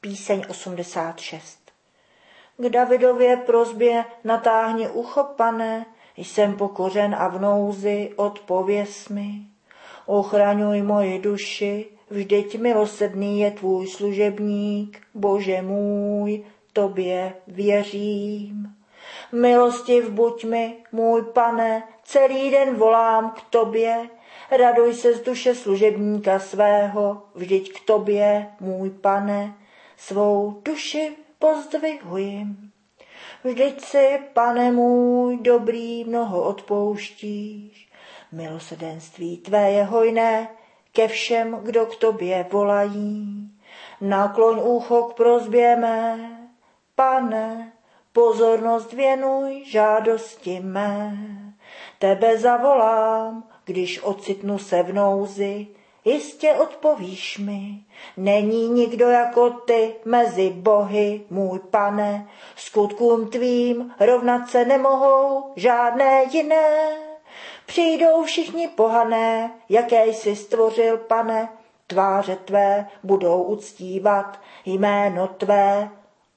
Píseň 86. K Davidově prosbě natáhni ucho, Pane, jsem pokořen a v nouzi, odpověz mi. Ochraňuj moji duši, vždyť milosrdný je tvůj služebník, Bože můj, tobě věřím. Milostiv buď mi, můj Pane, celý den volám k tobě, raduj se z duše služebníka svého, vždyť k tobě, můj Pane, svou duši pozdvihuji. Vždyť si, Pane můj, dobrý, mnoho odpouštíš, milosrdenství tvé je hojné ke všem, kdo k tobě volají. Nakloň ucho k prosbě mé, Pane, pozornost věnuj žádosti mé. Tebe zavolám, když ocitnu se v nouzi, jistě odpovíš mi. Není nikdo jako ty mezi bohy, můj Pane, skutkům tvým rovnat se nemohou žádné jiné. Přijdou všichni pohané, jaké jsi stvořil, Pane, tváře tvé budou uctívat, jméno tvé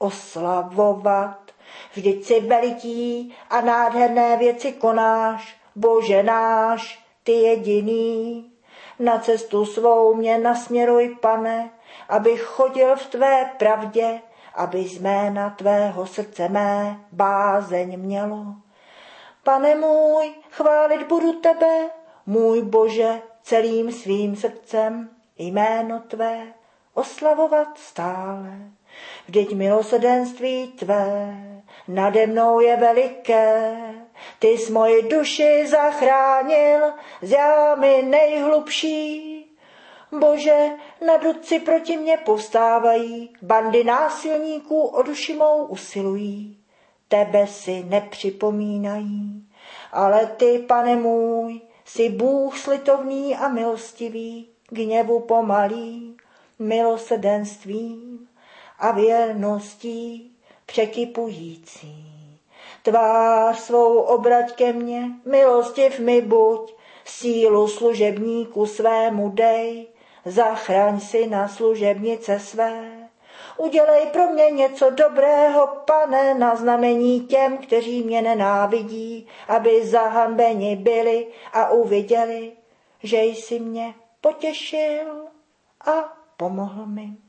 oslavovat. Vždyť si veliký a nádherné věci konáš, Bože náš, ty jediný. Na cestu svou mě nasměruj, Pane, abych chodil v tvé pravdě, aby z jména tvého srdce mé bázeň mělo. Pane můj, chválit budu tebe, můj Bože, celým svým srdcem, jméno tvé oslavovat stále. Vždyť milosrdenství tvé nade mnou je veliké, ty jsi moji duši zachránil z jámy nejhlubší. Bože, nadrudci proti mně povstávají, bandy násilníků o duši mou usilují. Tebe si nepřipomínají, ale ty, Pane můj, jsi Bůh slitovný a milostivý, gněvu pomalý, milosrdenstvím a věrností překypující. Tvář svou obrať ke mně, milostiv mi buď, sílu služebníku svému dej, zachraň si na služebnice své. Udělej pro mě něco dobrého, Pane, na znamení těm, kteří mě nenávidí, aby zahanbeni byli a uviděli, že jsi mě potěšil a pomohl mi.